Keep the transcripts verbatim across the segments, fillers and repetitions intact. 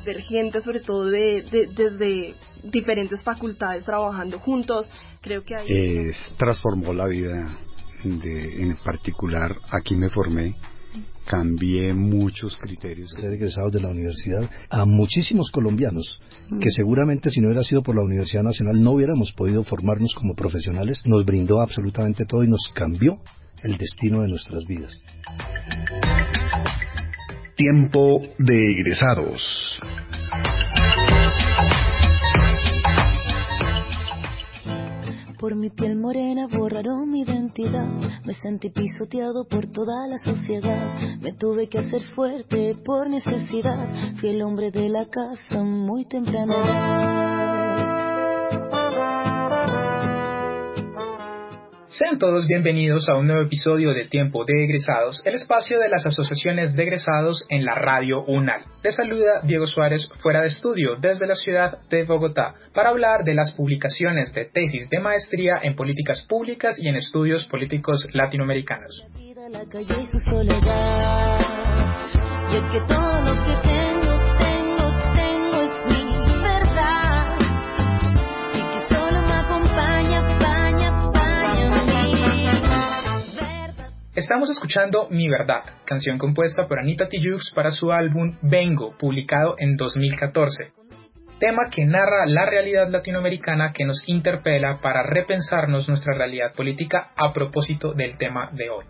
ver gente sobre todo de, de desde diferentes facultades trabajando juntos, creo que ahí... Eh, transformó la vida de, en particular, aquí me formé, cambié muchos criterios. Ser egresados de la universidad a muchísimos colombianos que seguramente si no hubiera sido por la Universidad Nacional no hubiéramos podido formarnos como profesionales. Nos brindó absolutamente todo y nos cambió el destino de nuestras vidas. Tiempo de egresados. Por mi piel morena borraron mi identidad. Me sentí pisoteado por toda la sociedad. Me tuve que hacer fuerte por necesidad. Fui el hombre de la casa muy temprano. Sean todos bienvenidos a un nuevo episodio de Tiempo de Egresados, el espacio de las asociaciones de egresados en la Radio UNAL. Les saluda Diego Suárez fuera de estudio desde la ciudad de Bogotá para hablar de las publicaciones de tesis de maestría en políticas públicas y en estudios políticos latinoamericanos. La calle y su soledad, y es que todo lo que tengo, tengo, tengo es mi verdad, y que solo me acompaña, acompaña, acompaña mi verdad. Estamos escuchando Mi Verdad, canción compuesta por Anita Tijoux para su álbum Vengo, publicado en dos mil catorce. Tema que narra la realidad latinoamericana que nos interpela para repensarnos nuestra realidad política a propósito del tema de hoy.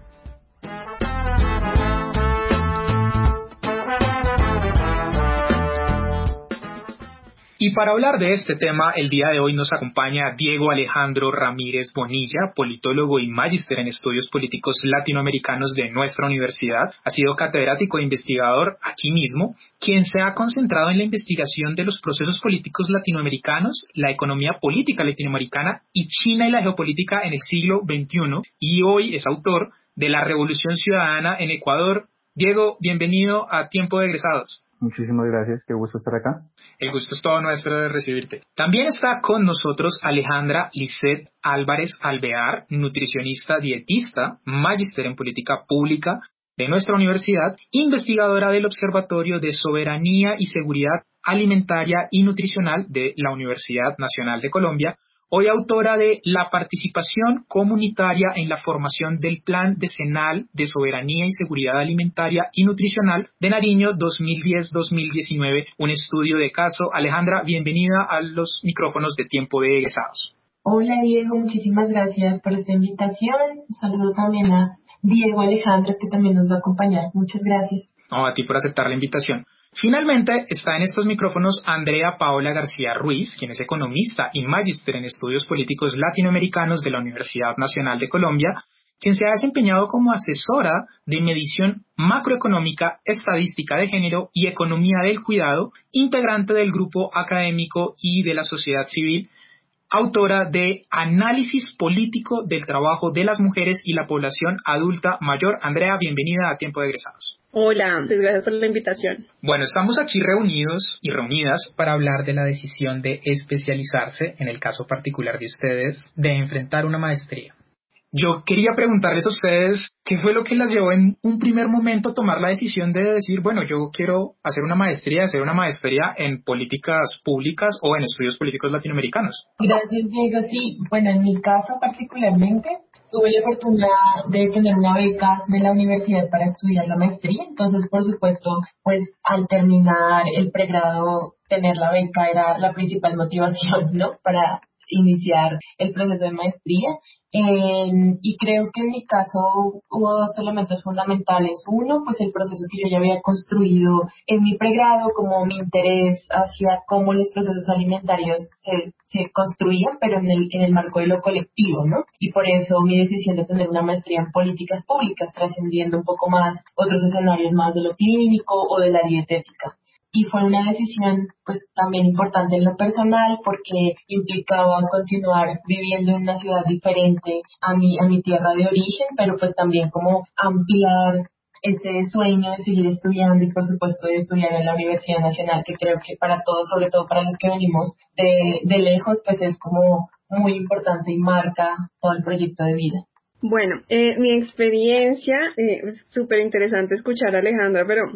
Y para hablar de este tema, el día de hoy nos acompaña Diego Alejandro Ramírez Bonilla, politólogo y magíster en estudios políticos latinoamericanos de nuestra universidad. Ha sido catedrático e investigador aquí mismo, quien se ha concentrado en la investigación de los procesos políticos latinoamericanos, la economía política latinoamericana y China y la geopolítica en el siglo veintiuno. Y hoy es autor de La Revolución Ciudadana en Ecuador. Diego, bienvenido a Tiempo de Egresados. Muchísimas gracias, qué gusto estar acá. El gusto es todo nuestro de recibirte. También está con nosotros Alejandra Lisset Álvarez Alvear, nutricionista dietista, magíster en política pública de nuestra universidad, investigadora del Observatorio de Soberanía y Seguridad Alimentaria y Nutricional de la Universidad Nacional de Colombia, hoy autora de La participación comunitaria en la formación del Plan Decenal de Soberanía y Seguridad Alimentaria y Nutricional de Nariño dos mil diez a dos mil diecinueve, un estudio de caso. Alejandra, bienvenida a los micrófonos de Tiempo de Egresados. Hola Diego, muchísimas gracias por esta invitación. Un saludo también a Diego Alejandro, que también nos va a acompañar. Muchas gracias. No, a ti por aceptar la invitación. Finalmente, está en estos micrófonos Andrea Paola García Ruiz, quien es economista y magíster en estudios políticos latinoamericanos de la Universidad Nacional de Colombia, quien se ha desempeñado como asesora de medición macroeconómica, estadística de género y economía del cuidado, integrante del grupo académico y de la sociedad civil, autora de Análisis político del trabajo de las mujeres y la población adulta mayor. Andrea, bienvenida a Tiempo de Egresados. Hola, muchas gracias por la invitación. Bueno, estamos aquí reunidos y reunidas para hablar de la decisión de especializarse, en el caso particular de ustedes, de enfrentar una maestría. Yo quería preguntarles a ustedes qué fue lo que las llevó en un primer momento a tomar la decisión de decir, bueno, yo quiero hacer una maestría, hacer una maestría en políticas públicas o en estudios políticos latinoamericanos. Gracias, Diego. Sí, bueno, en mi caso particularmente, tuve la fortuna de tener una beca de la universidad para estudiar la maestría. Entonces, por supuesto, pues al terminar el pregrado, tener la beca era la principal motivación, ¿no? Para iniciar el proceso de maestría. Eh, y creo que en mi caso hubo dos elementos fundamentales. Uno, pues el proceso que yo ya había construido en mi pregrado, como mi interés hacia cómo los procesos alimentarios se, se construían, pero en el, en el marco de lo colectivo, ¿no? Y por eso mi decisión de tener una maestría en políticas públicas, trascendiendo un poco más otros escenarios más de lo clínico o de la dietética. Y fue una decisión pues también importante en lo personal porque implicaba continuar viviendo en una ciudad diferente a mi, a mi tierra de origen, pero pues también como ampliar ese sueño de seguir estudiando y por supuesto de estudiar en la Universidad Nacional, que creo que para todos, sobre todo para los que venimos de, de lejos, pues es como muy importante y marca todo el proyecto de vida. Bueno, eh, mi experiencia, eh, es súper interesante escuchar a Alejandra, pero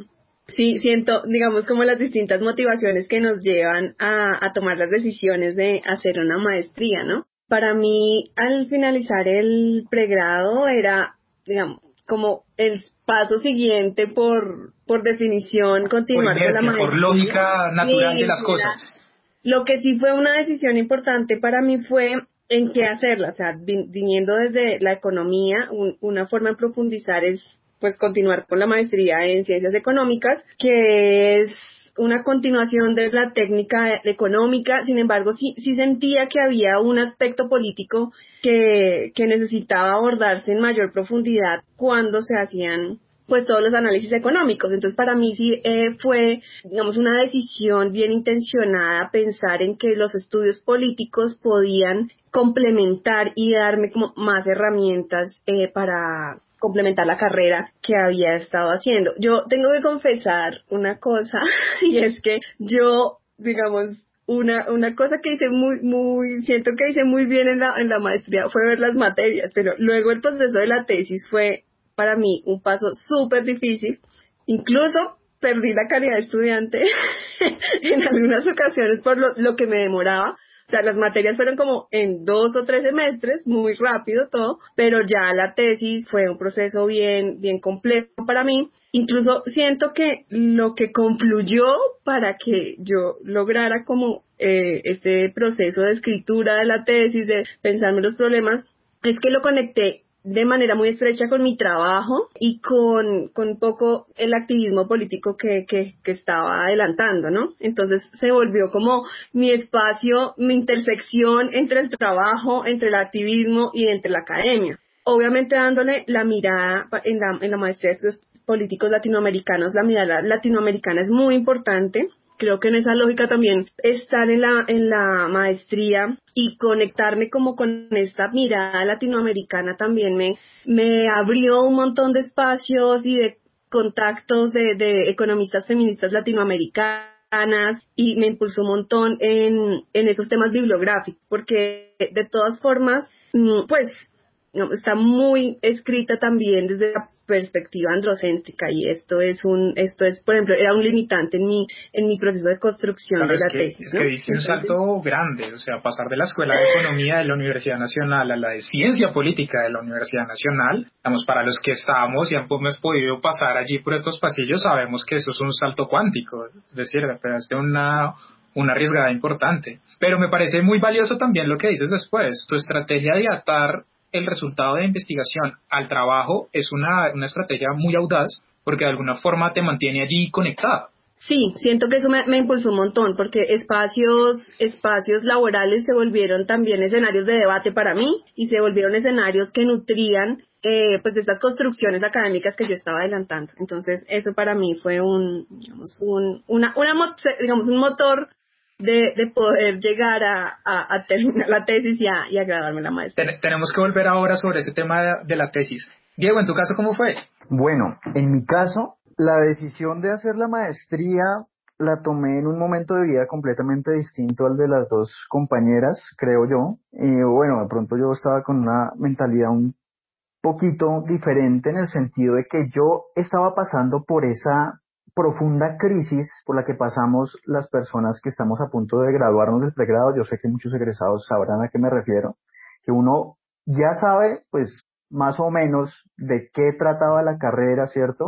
Sí, siento, digamos, como las distintas motivaciones que nos llevan a, a tomar las decisiones de hacer una maestría, ¿no? Para mí, al finalizar el pregrado, era, digamos, como el paso siguiente por, por definición, Por continuar con la inercia, por maestría. lógica natural Sí, de las era- cosas. Lo que sí fue una decisión importante para mí fue en qué hacerla, o sea, vi- viniendo desde la economía, un- una forma de profundizar es pues continuar con la maestría en ciencias económicas, que es una continuación de la técnica económica. Sin embargo, sí, sí sentía que había un aspecto político que, que necesitaba abordarse en mayor profundidad cuando se hacían pues todos los análisis económicos. Entonces para mí sí eh, fue, digamos, una decisión bien intencionada pensar en que los estudios políticos podían complementar y darme como más herramientas eh, para complementar la carrera que había estado haciendo. Yo tengo que confesar una cosa y es que yo, digamos, una una cosa que hice muy muy siento que hice muy bien en la en la maestría fue ver las materias, pero luego el proceso de la tesis fue para mí un paso súper difícil. Incluso perdí la calidad de estudiante en algunas ocasiones por lo, lo que me demoraba. O sea, las materias fueron como en dos o tres semestres, muy rápido todo, pero ya la tesis fue un proceso bien, bien complejo para mí. Incluso siento que lo que confluyó para que yo lograra como eh, este proceso de escritura de la tesis, de pensarme los problemas, es que lo conecté de manera muy estrecha con mi trabajo y con, con un poco el activismo político que, que, que estaba adelantando, ¿no? Entonces se volvió como mi espacio, mi intersección entre el trabajo, entre el activismo y entre la academia. Obviamente dándole la mirada en la, en la maestría de estudios políticos latinoamericanos, la mirada latinoamericana es muy importante. Creo que en esa lógica también estar en la en la maestría y conectarme como con esta mirada latinoamericana también me me abrió un montón de espacios y de contactos de, de economistas feministas latinoamericanas y me impulsó un montón en en esos temas bibliográficos, porque de todas formas pues no, está muy escrita también desde la perspectiva androcéntrica, y esto es un esto es por ejemplo era un limitante en mi en mi proceso de construcción Claro, de es la que, tesis, es ¿no? que diste un Entonces, salto grande, o sea, pasar de la Escuela de Economía de la Universidad Nacional a la de Ciencia Política de la Universidad Nacional, digamos, para los que estamos y hemos podido pasar allí por estos pasillos, sabemos que eso es un salto cuántico, es decir, es una, una arriesgada importante. Pero me parece muy valioso también lo que dices después, tu estrategia de atar el resultado de investigación al trabajo es una, una estrategia muy audaz, porque de alguna forma te mantiene allí conectado. sí, siento que eso me, me impulsó un montón, porque espacios espacios laborales se volvieron también escenarios de debate para mí y se volvieron escenarios que nutrían eh, pues de estas construcciones académicas que yo estaba adelantando. Entonces eso para mí fue un digamos un una una mo- digamos un motor de, de poder llegar a, a, a terminar la tesis y a, y a graduarme la maestría. Ten- tenemos que volver ahora sobre ese tema de, de la tesis. Diego, en tu caso, ¿cómo fue? Bueno, en mi caso, la decisión de hacer la maestría la tomé en un momento de vida completamente distinto al de las dos compañeras, creo yo. Y bueno, de pronto yo estaba con una mentalidad un poquito diferente en el sentido de que yo estaba pasando por esa profunda crisis por la que pasamos las personas que estamos a punto de graduarnos del pregrado. Yo sé que muchos egresados sabrán a qué me refiero, que uno ya sabe, pues, más o menos de qué trataba la carrera, ¿cierto?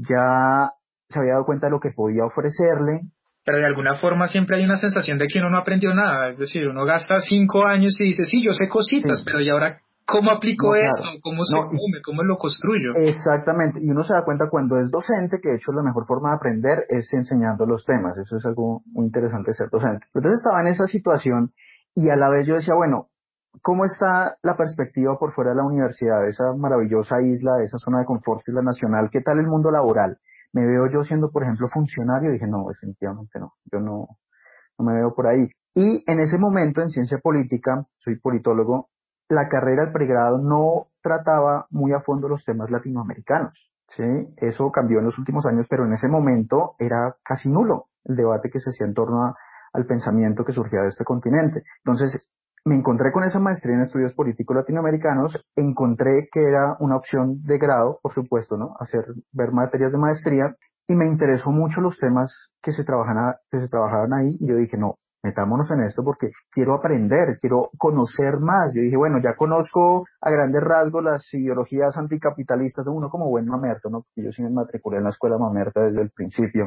Ya se había dado cuenta de lo que podía ofrecerle. Pero de alguna forma siempre hay una sensación de que uno no aprendió nada. Es decir, uno gasta cinco años y dice, sí, yo sé cositas, Sí. pero ¿y ahora cómo aplico No, eso? claro. ¿Cómo se No, y come? ¿Cómo lo construyo? exactamente, y uno se da cuenta cuando es docente que de hecho la mejor forma de aprender es enseñando los temas, eso es algo muy interesante de ser docente. Entonces estaba en esa situación y a la vez yo decía, bueno, ¿cómo está la perspectiva por fuera de la universidad, esa maravillosa isla, esa zona de confort que es la nacional? ¿Qué tal el mundo laboral? ¿Me veo yo siendo, por ejemplo, funcionario? Y dije, no, definitivamente no, yo no, no me veo por ahí. Y en ese momento, en ciencia política, soy politólogo, la carrera del pregrado no trataba muy a fondo los temas latinoamericanos, ¿sí? Eso cambió en los últimos años, pero en ese momento era casi nulo el debate que se hacía en torno a, al pensamiento que surgía de este continente. Entonces, me encontré con esa maestría en estudios políticos latinoamericanos, encontré que era una opción de grado, por supuesto, ¿no? Hacer, ver materias de maestría, y me interesó mucho los temas que se trabajan, que se trabajaban ahí, y yo dije, no, metámonos en esto porque quiero aprender, quiero conocer más. Yo dije, bueno, ya conozco a grandes rasgos las ideologías anticapitalistas, uno como buen mamerto, ¿no? Porque yo sí me matriculé en la escuela mamerta desde el principio.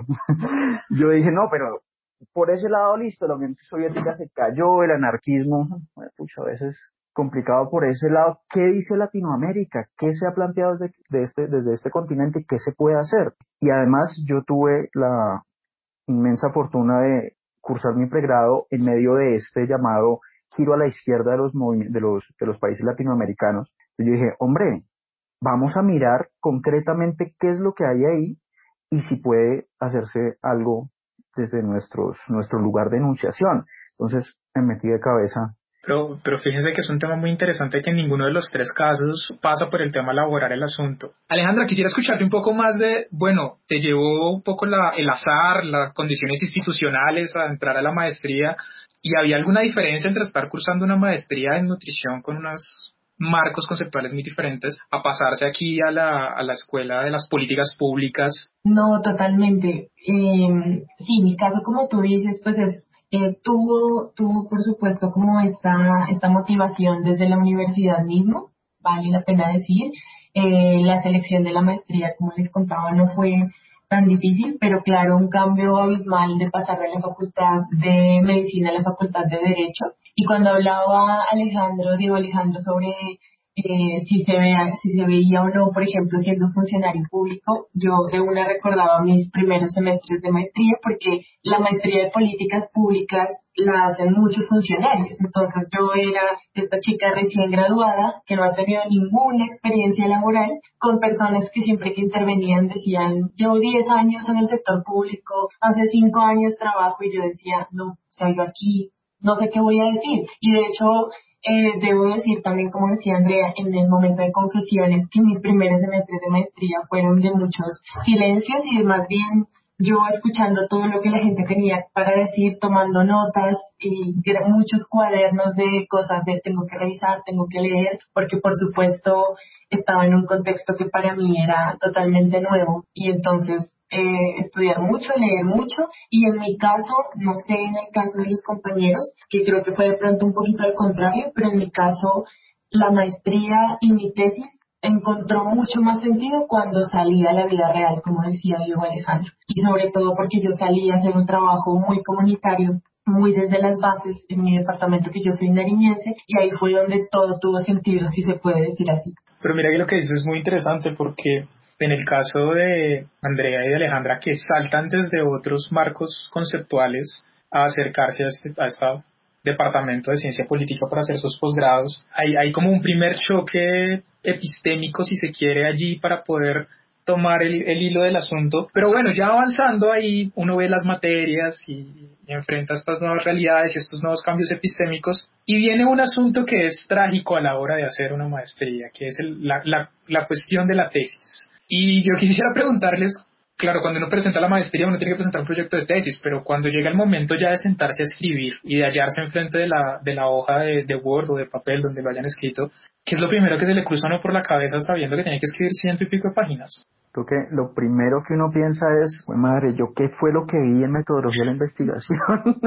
Yo dije, no, pero por ese lado, listo, la Unión Soviética se cayó, el anarquismo, bueno, pucha, a veces complicado por ese lado. ¿Qué dice Latinoamérica? ¿Qué se ha planteado desde, de este, desde este continente? ¿Qué se puede hacer? Y además yo tuve la inmensa fortuna de cursar mi pregrado en medio de este llamado giro a la izquierda de los, movimi- de los, de los países latinoamericanos. Y yo dije, hombre, vamos a mirar concretamente qué es lo que hay ahí y si puede hacerse algo desde nuestros, nuestro lugar de enunciación. Entonces me metí de cabeza. Pero, pero fíjense que es un tema muy interesante que en ninguno de los tres casos pasa por el tema laboral el asunto. Alejandra, quisiera escucharte un poco más de, bueno, te llevó un poco la, el azar, las condiciones institucionales a entrar a la maestría, y había alguna diferencia entre estar cursando una maestría en nutrición con unos marcos conceptuales muy diferentes a pasarse aquí a la, a la escuela de las políticas públicas. No, totalmente. Eh, sí, mi caso, como tú dices, pues es Eh, tuvo, tuvo, por supuesto, como esta, esta motivación desde la universidad mismo, vale la pena decir. Eh, la selección de la maestría, como les contaba, no fue tan difícil, pero claro, un cambio abismal de pasar de la facultad de medicina a la facultad de derecho. Y cuando hablaba Alejandro, Diego Alejandro, sobre eh, si se vea, si se veía o no, por ejemplo, siendo funcionario público, yo de una recordaba mis primeros semestres de maestría, porque la maestría de políticas públicas la hacen muchos funcionarios. Entonces yo era esta chica recién graduada que no ha tenido ninguna experiencia laboral, con personas que siempre que intervenían decían, llevo diez años en el sector público, hace cinco años trabajo, y yo decía, no, o sea, yo aquí no sé qué voy a decir. Y de hecho, Eh, debo decir también, como decía Andrea, en el momento de conclusiones, que mis primeros semestres de maestría fueron de muchos silencios y de más bien yo escuchando todo lo que la gente tenía para decir, tomando notas y gra- muchos cuadernos de cosas de tengo que revisar, tengo que leer, porque por supuesto estaba en un contexto que para mí era totalmente nuevo, y entonces eh, estudiar mucho, leer mucho. Y en mi caso, no sé en el caso de los compañeros, que creo que fue de pronto un poquito al contrario, pero en mi caso la maestría y mi tesis encontró mucho más sentido cuando salí a la vida real, como decía Diego Alejandro, y sobre todo porque yo salí a hacer un trabajo muy comunitario, muy desde las bases en mi departamento, que yo soy nariñense, y ahí fue donde todo tuvo sentido, si se puede decir así. Pero mira que lo que dices es muy interesante, porque en el caso de Andrea y de Alejandra, que saltan desde otros marcos conceptuales a acercarse a este a esta departamento de ciencia política para hacer sus posgrados, hay, hay como un primer choque epistémico, si se quiere, allí para poder tomar el, el hilo del asunto. Pero bueno, ya avanzando ahí, uno ve las materias y, y enfrenta estas nuevas realidades y estos nuevos cambios epistémicos, y viene un asunto que es trágico a la hora de hacer una maestría, que es el, la, la, la cuestión de la tesis. Y yo quisiera preguntarles, claro, cuando uno presenta la maestría uno tiene que presentar un proyecto de tesis, pero cuando llega el momento ya de sentarse a escribir y de hallarse enfrente de la, de la hoja de, de Word o de papel donde lo hayan escrito, ¿qué es lo primero que se le cruza a uno por la cabeza sabiendo que tiene que escribir ciento y pico de páginas? Creo que lo primero que uno piensa es, "Jue madre, ¿yo qué fue lo que vi en metodología de la investigación?"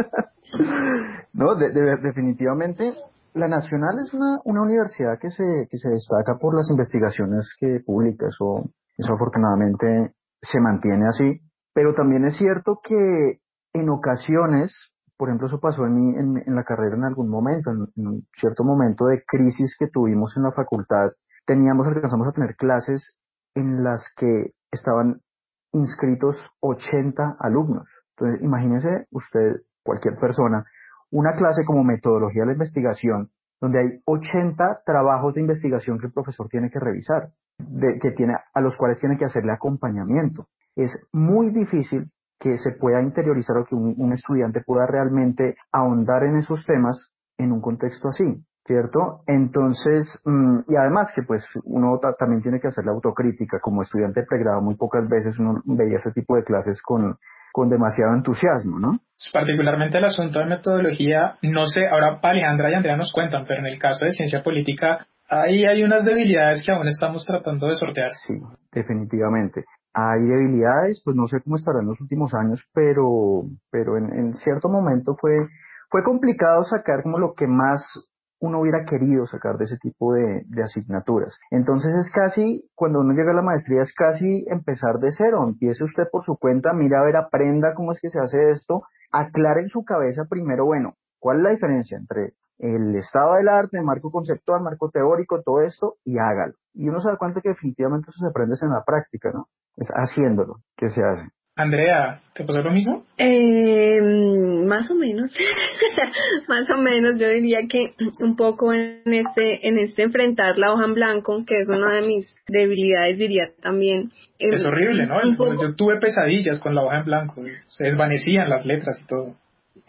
No, de, de- definitivamente, la Nacional es una, una universidad que se, que se destaca por las investigaciones que publica, eso, eso afortunadamente se mantiene así, pero también es cierto que en ocasiones, por ejemplo, eso pasó en, mi, en, en la carrera en algún momento, en, en un cierto momento de crisis que tuvimos en la facultad, teníamos, alcanzamos a tener clases en las que estaban inscritos ochenta alumnos. Entonces, imagínese usted, cualquier persona, una clase como metodología de la investigación, donde hay ochenta trabajos de investigación que el profesor tiene que revisar, de, que tiene, a los cuales tiene que hacerle acompañamiento. Es muy difícil que se pueda interiorizar o que un, un estudiante pueda realmente ahondar en esos temas en un contexto así, ¿cierto? Entonces, mmm, y además que pues uno ta- también tiene que hacer la autocrítica. Como estudiante de pregrado, muy pocas veces uno veía ese tipo de clases con, con demasiado entusiasmo, ¿no? Particularmente el asunto de metodología, no sé, ahora Alejandra y Andrea nos cuentan, pero en el caso de ciencia política, ahí hay unas debilidades que aún estamos tratando de sortear. Sí, definitivamente. hay debilidades, pues no sé cómo estará en los últimos años, pero, pero en, en cierto momento fue, fue complicado sacar como lo que más uno hubiera querido sacar de ese tipo de, de asignaturas. Entonces es casi, cuando uno llega a la maestría, es casi empezar de cero. Empiece usted por su cuenta, mira a ver, aprenda cómo es que se hace esto, aclare en su cabeza primero, bueno, ¿cuál es la diferencia entre el estado del arte, el marco conceptual, marco teórico, todo esto, y hágalo? Y uno se da cuenta que definitivamente eso se aprende en la práctica, ¿no? Es haciéndolo que se hace. Andrea, ¿te pasó lo mismo? Eh, más o menos, más o menos, yo diría que un poco en este, en este enfrentar la hoja en blanco, que es una de mis debilidades, diría también. Eh, Es horrible, ¿no? un poco... Yo tuve pesadillas con la hoja en blanco, se desvanecían las letras y todo.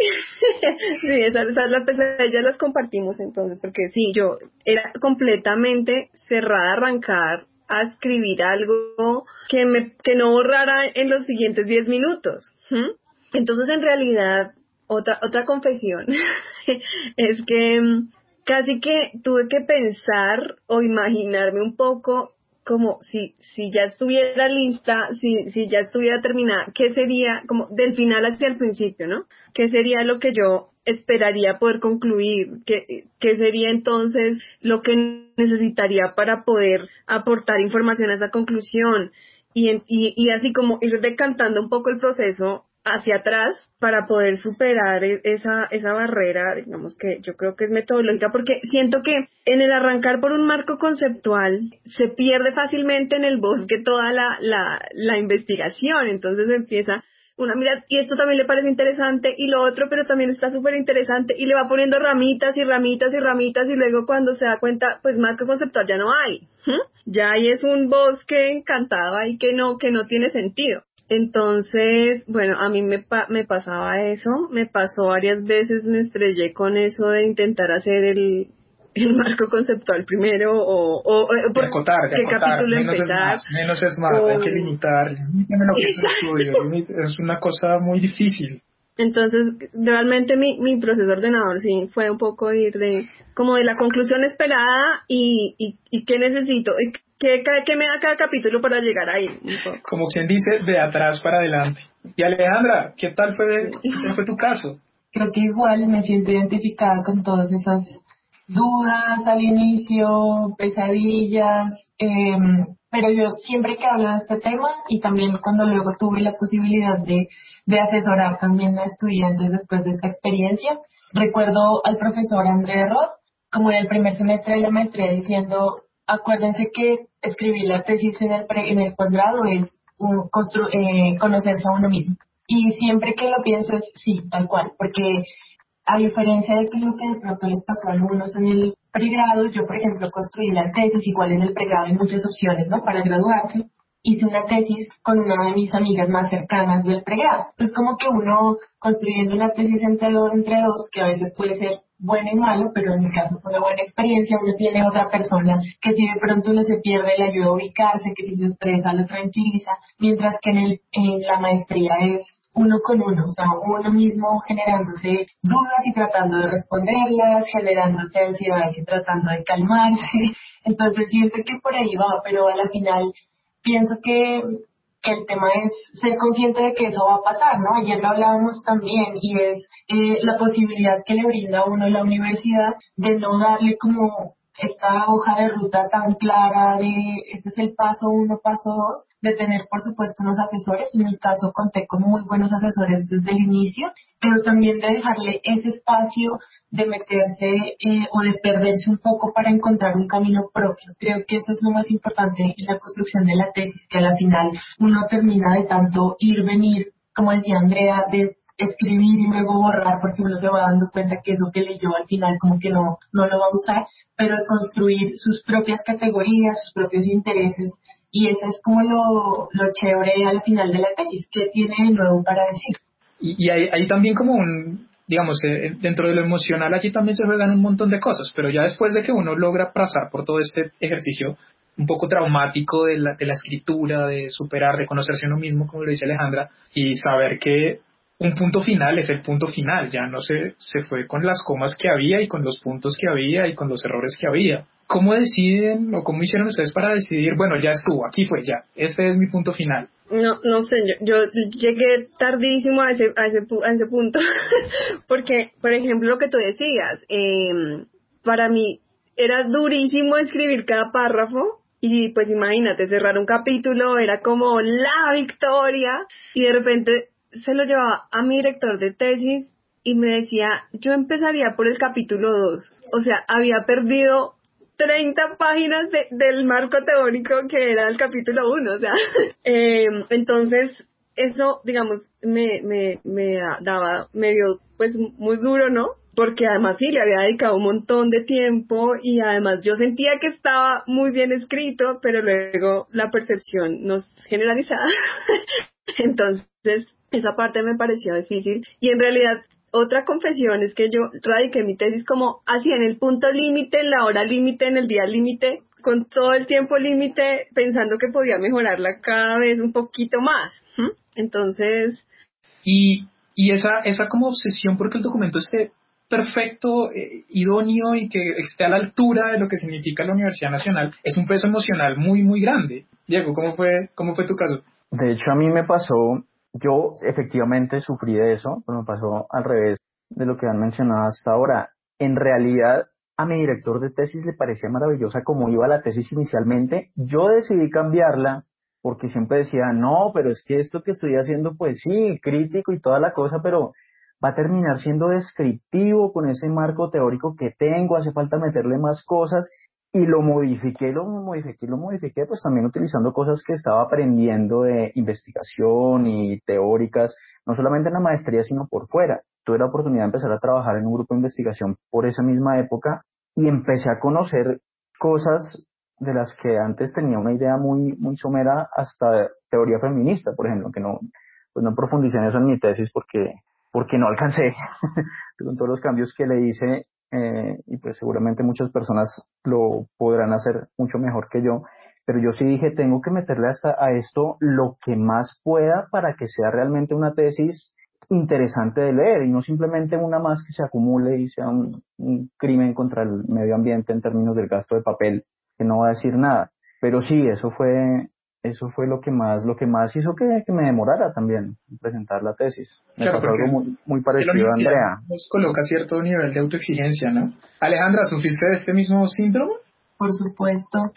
Sí, esas, esas las pesadillas las compartimos entonces, porque sí, yo era completamente cerrada a arrancar a escribir algo que me que no borrara en los siguientes diez minutos. ¿Mm? Entonces, en realidad, otra otra confesión es que mm, casi que tuve que pensar o imaginarme un poco como si si ya estuviera lista, si si ya estuviera terminada, ¿qué sería como del final hacia el principio, ¿no? ¿Qué sería lo que yo esperaría poder concluir? ¿Qué, qué sería entonces lo que necesitaría para poder aportar información a esa conclusión? Y, en, y, y así como ir decantando un poco el proceso hacia atrás para poder superar esa esa barrera, digamos que yo creo que es metodológica, porque siento que en el arrancar por un marco conceptual se pierde fácilmente en el bosque toda la la, la investigación, entonces empieza una mira, y esto también le parece interesante, y lo otro, pero también está súper interesante, y le va poniendo ramitas y ramitas y ramitas, y luego cuando se da cuenta, pues marco conceptual ya no hay, ¿hmm? Ya ahí es un bosque encantado ahí que no, que no tiene sentido. Entonces, bueno, a mí me, pa- me pasaba eso, me pasó varias veces, me estrellé con eso de intentar hacer el, el marco conceptual primero, o, o, o De por acotar, de qué acotar, capítulo menos es empezar, más, menos es más, o... hay que limitar, limítame lo que es el estudio, limite- es una cosa muy difícil. Entonces, realmente mi, mi proceso ordenador sí fue un poco ir de, como de la conclusión esperada y, y, y qué necesito, y qué, qué, qué me da cada capítulo para llegar ahí un poco. Como quien dice, de atrás para adelante. Y Alejandra, ¿qué tal fue, qué tal fue tu caso? Creo que igual me siento identificada con todas esas dudas al inicio, pesadillas, eh, pero yo siempre que hablo de este tema y también cuando luego tuve la posibilidad de, de asesorar también a estudiantes después de esta experiencia, recuerdo al profesor André Roth, como en el primer semestre de la maestría, diciendo, acuérdense que escribir la tesis en el, pre, en el posgrado es un, constru, eh, conocerse a uno mismo. Y siempre que lo pienses, sí, tal cual, porque a diferencia de que lo que de pronto les pasó a algunos en el pregrado, yo por ejemplo construí la tesis, igual en el pregrado hay muchas opciones, ¿no? Para graduarse, hice una tesis con una de mis amigas más cercanas del pregrado. Es como que uno construyendo una tesis entre, lo, entre dos, que a veces puede ser bueno y malo, pero en mi caso fue una buena experiencia, uno tiene otra persona que si de pronto uno se pierde le ayuda a ubicarse, que si se estresa lo tranquiliza, mientras que en, el, en la maestría es uno con uno, o sea, uno mismo generándose dudas y tratando de responderlas, generándose ansiedades y tratando de calmarse. Entonces siento que por ahí va, pero a la final pienso que, que el tema es ser consciente de que eso va a pasar, ¿no? Ayer lo hablábamos también y es eh, la posibilidad que le brinda a uno la universidad de no darle como esta hoja de ruta tan clara de este es el paso uno, paso dos, de tener por supuesto unos asesores. En mi caso conté con muy buenos asesores desde el inicio, pero también de dejarle ese espacio de meterse eh, o de perderse un poco para encontrar un camino propio. Creo que eso es lo más importante en la construcción de la tesis, que al final uno termina de tanto ir, venir, como decía Andrea, de escribir y luego borrar porque uno se va dando cuenta que eso que leyó al final como que no, no lo va a usar, pero de construir sus propias categorías, sus propios intereses, y eso es como lo, lo chévere al final de la tesis, ¿qué tiene de nuevo para decir? Y, y hay, hay también como un, digamos, eh, dentro de lo emocional allí también se juegan un montón de cosas, pero ya después de que uno logra pasar por todo este ejercicio un poco traumático de la, de la escritura, de superar, de conocerse a uno mismo, como lo dice Alejandra, y saber que un punto final es el punto final, ya no se, se fue con las comas que había y con los puntos que había y con los errores que había. ¿Cómo deciden o cómo hicieron ustedes para decidir, bueno, ya estuvo, aquí fue, ya, este es mi punto final? No, no sé, yo, yo llegué tardísimo a ese, a ese, pu- a ese punto, porque, por ejemplo, lo que tú decías, eh, para mí era durísimo escribir cada párrafo, y pues imagínate, cerrar un capítulo era como la victoria, y de repente se lo llevaba a mi director de tesis, y me decía, yo empezaría por el capítulo dos, o sea, había perdido treinta páginas de, del marco teórico que era el capítulo uno, o sea, eh, entonces eso, digamos, me, me, me daba, me dio pues muy duro, ¿no? Porque además sí, le había dedicado un montón de tiempo y además yo sentía que estaba muy bien escrito, pero luego la percepción no es generalizada, entonces esa parte me pareció difícil y en realidad otra confesión es que yo radiqué mi tesis como así en el punto límite, en la hora límite, en el día límite, con todo el tiempo límite, pensando que podía mejorarla cada vez un poquito más. ¿Mm? Entonces... Y, y esa, esa como obsesión porque el documento esté perfecto, eh, idóneo y que esté a la altura de lo que significa la Universidad Nacional, es un peso emocional muy, muy grande. Diego, ¿cómo fue, cómo fue tu caso? De hecho, a mí me pasó, yo efectivamente sufrí de eso, pero me pasó al revés de lo que han mencionado hasta ahora. En realidad, a mi director de tesis le parecía maravillosa como iba la tesis inicialmente. Yo decidí cambiarla porque siempre decía, no, pero es que esto que estoy haciendo, pues sí, crítico y toda la cosa, pero va a terminar siendo descriptivo con ese marco teórico que tengo, hace falta meterle más cosas. Y lo modifiqué, lo modifiqué, lo modifiqué, pues también utilizando cosas que estaba aprendiendo de investigación y teóricas, no solamente en la maestría, sino por fuera. Tuve la oportunidad de empezar a trabajar en un grupo de investigación por esa misma época y empecé a conocer cosas de las que antes tenía una idea muy, muy somera, hasta teoría feminista, por ejemplo, que no, pues no profundicé en eso en mi tesis porque, porque no alcancé con todos los cambios que le hice. Eh, y pues seguramente muchas personas lo podrán hacer mucho mejor que yo, pero yo sí dije, tengo que meterle hasta a esto lo que más pueda para que sea realmente una tesis interesante de leer y no simplemente una más que se acumule y sea un, un crimen contra el medio ambiente en términos del gasto de papel que no va a decir nada. Pero sí, eso fue eso fue lo que más lo que más hizo que, que me demorara también presentar la tesis. Me Claro, pasó porque algo muy, muy es que la parecido a universidad Andrea. nos coloca cierto nivel de autoexigencia, ¿no? Alejandra, ¿sufriste de este mismo síndrome? Por supuesto.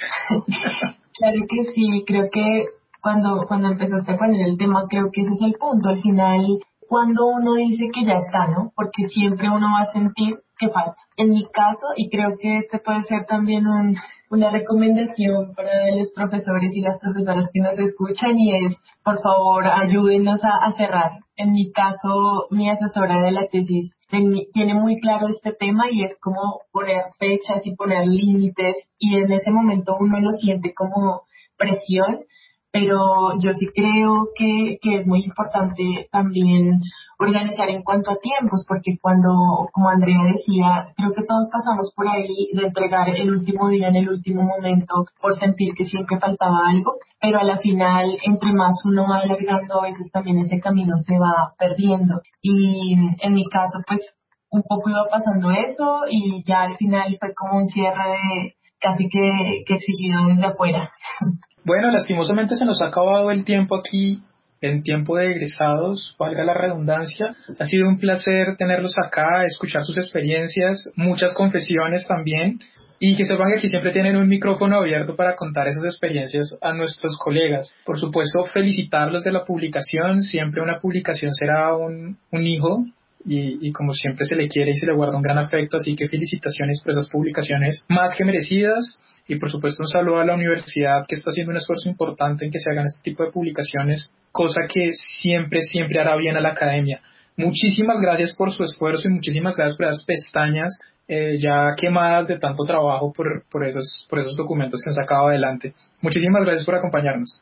Claro que sí, creo que cuando, cuando empezaste a poner el tema, creo que ese es el punto. Al final, cuando uno dice que ya está, ¿no? Porque siempre uno va a sentir que falta. En mi caso, y creo que este puede ser también un, una recomendación para los profesores y las profesoras que nos escuchan, y es, por favor, ayúdenos a, a cerrar. En mi caso, mi asesora de la tesis ten- tiene muy claro este tema y es como poner fechas y poner límites, y en ese momento uno lo siente como presión, pero yo sí creo que, que es muy importante también organizar en cuanto a tiempos, porque cuando, como Andrea decía, creo que todos pasamos por ahí de entregar el último día en el último momento por sentir que siempre faltaba algo, pero a la final, entre más uno va alargando, a veces también ese camino se va perdiendo. Y en mi caso, pues un poco iba pasando eso y ya al final fue como un cierre de casi que, que exigido desde afuera. Bueno, lastimosamente se nos ha acabado el tiempo aquí, en tiempo de egresados, valga la redundancia. Ha sido un placer tenerlos acá, escuchar sus experiencias, muchas confesiones también, y que sepan que aquí siempre tienen un micrófono abierto para contar esas experiencias a nuestros colegas. Por supuesto, felicitarlos de la publicación. Siempre una publicación será un, un hijo, y, y como siempre se le quiere y se le guarda un gran afecto, así que felicitaciones por esas publicaciones más que merecidas. Y por supuesto un saludo a la universidad, que está haciendo un esfuerzo importante en que se hagan este tipo de publicaciones, cosa que siempre, siempre hará bien a la academia. Muchísimas gracias por su esfuerzo y muchísimas gracias por esas pestañas eh, ya quemadas de tanto trabajo por, por, esos, por esos documentos que han sacado adelante. Muchísimas gracias por acompañarnos.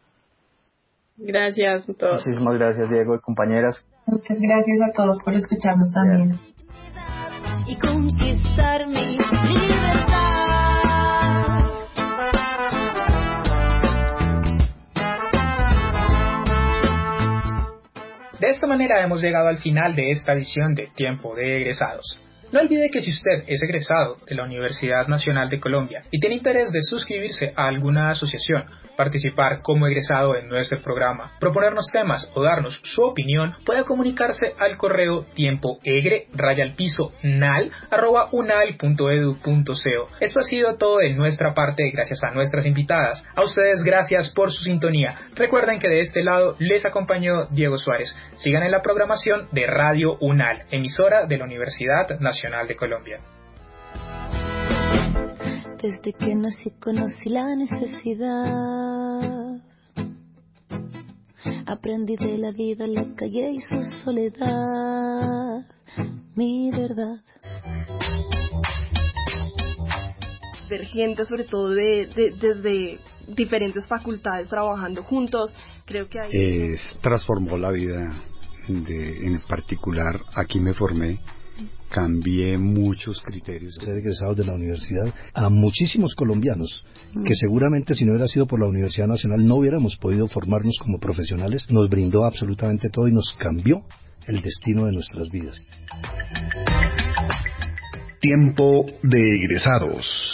Gracias a todos. Muchísimas gracias, Diego y compañeras. Muchas gracias a todos por escucharnos también. Y conquistar mi libertad. De esta manera hemos llegado al final de esta edición de Tiempo de Egresados. No olvide que si usted es egresado de la Universidad Nacional de Colombia y tiene interés de suscribirse a alguna asociación, participar como egresado en nuestro programa, proponernos temas o darnos su opinión, puede comunicarse al correo tiempoegre raya al piso nal arroba unal punto edu punto co. Esto ha sido todo de nuestra parte, gracias a nuestras invitadas. A ustedes gracias por su sintonía. Recuerden que de este lado les acompañó Diego Suárez. Sigan en la programación de Radio UNAL, emisora de la Universidad Nacional de Colombia. Desde que nací conocí la necesidad. Aprendí de la vida, la calle y su soledad. Mi verdad. Divergente, sobre todo de, de, desde diferentes facultades trabajando juntos. Creo que ahí es, transformó la vida de, en particular. Aquí me formé. Cambié muchos criterios. Ser egresados de la universidad a muchísimos colombianos mm. que seguramente si no hubiera sido por la Universidad Nacional no hubiéramos podido formarnos como profesionales. Nos brindó absolutamente todo y nos cambió el destino de nuestras vidas. Tiempo de egresados.